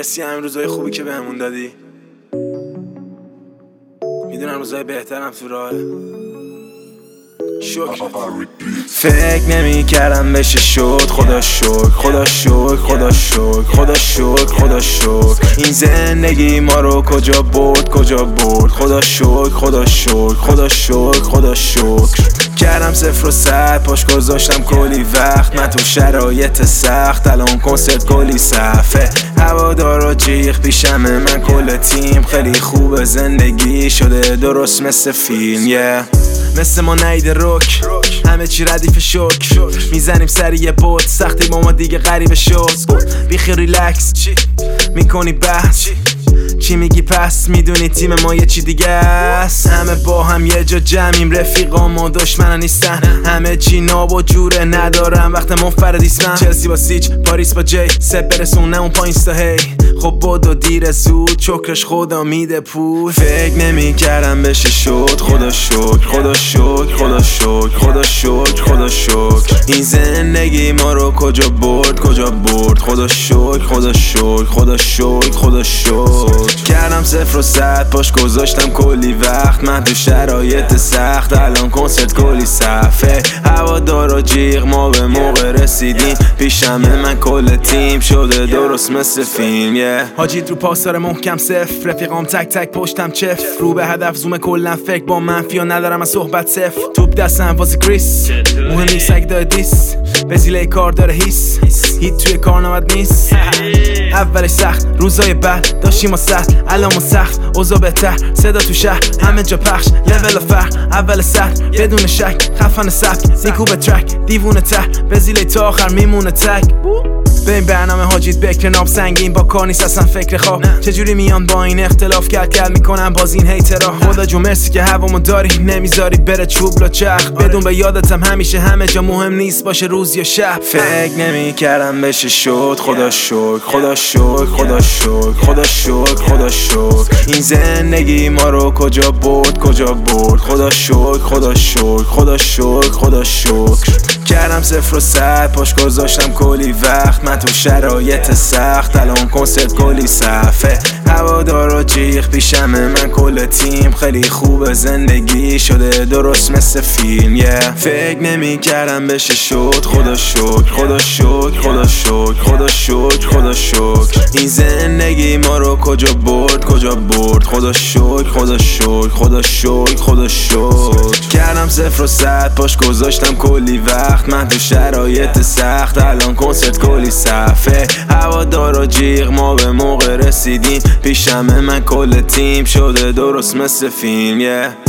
مرسی همین روزای خوبی که بهمون دادی. میدونم روزای بهترم تو راهه. شکر. فکر نمی کردم بشه شد. خدا شکر خدا شکر خدا شکر خدا شکر خدا شکر. این زندگی ما رو کجا برد کجا برد. خدا شکر خدا شکر خدا شکر خدا شکر. کردم 0 و 100 پاش گذاشتم کلی وقت. من تو شرایط سخت الان کنسرت کلی صفحه. هوادارا جیغ پیشمه من کل تیم. خیلی خوبه زندگی شده درست مثل فیلم مثل ما نیده روک همه چی ردیف شک. میزنیم سری یه بود سختی با ما دیگه غریب شد. بیخی ریلکس میکنی بحث چی میگی پس میدونی تیم ما یه چی دیگه است. همه با هم یه جا جمعیم رفیقام و دشمنا نیستن. همه چی ناب و جوره ندارم وقت منفردیست. من چلسی با سیچ پاریس با جی سب برسونه اون پایین ستا هی. خب بود و دیر زود چکرش خدا میده پول. فکر نمی کردم بشه شد. خدا شکر خدا شکر خدا شکر خدا شکر خدا شکر. این زندگی ما رو کجا برد کجا برد. خدا شکر خدا شکر خدا شکر خدا شکر. کردم 0 و 100 پاش گذاشتم کلی وقت. من تو شرایط سخت الان کنسرت کلی صفحه. هوادارا جیغ ما به موقع رسیدیم. پیشمه من کل تیم شده درست مثل فیلم حاجید رو پاسار محکم صفر. رفیقام تک تک پشتم چف. رو به هدف زوم کلن فکر با منفی و ندارم از صحبت صفر. توپ دستم واسه کریس مهم نیست اگه داره دیس. بزیله کار داره هیس هیت توی کار نمد نیست. اولش سخت روزای بعد داشتیم ما سخت الان ما سخت اوضاع بهتر. صدا تو شهر همه جا پخش لول فرق اول سر بدون شک. خفن سبک نیکو به ترک دیوونه ته بزیله تا آخر میمونه تک. به این برنامه حاجید بکر ناب سنگین با کار نیست اصلا فکر خواب. چجوری میان با این اختلاف کل میکنم باز این هیترا. خدا جو مرسی که هوامو داری نمیذاری بره چوب لا چرخ. بدون به یادتم همیشه همه جا مهم نیست باشه روز یا شب. فکر نمی کردم بشه شد. خدا شکر خدا شکر خدا شکر خدا شکر خدا شکر. این زندگی ما رو کجا برد کجا برد. خدا شکر خدا شکر خدا شکر خدا شکر. کردم 0 و 100 پاش گذاشتم کلی وقت. من تو شرایط سخت الان کنسرت کلی صفحه. هوادارا جیغ پیشمه من کل تیم. خیلی خوبه زندگی شده درست مثل فیلم فکر نمی کردم بشه شد. خدا شکر خدا شکر خدا شکر خدا شکر خدا شکر. این زندگی ما رو کجا برد کجا برد. خدا شکر خدا شکر خدا شکر خدا شکر. کردم 0 و 100 پاش گذاشتم کلی وقت. من تو شرایط سخت الان کنسرت کلی صفحه. هوادارا جیغ ما به موقع رسیدیم. پیشمه من کل تیم شده درست مثل فیلم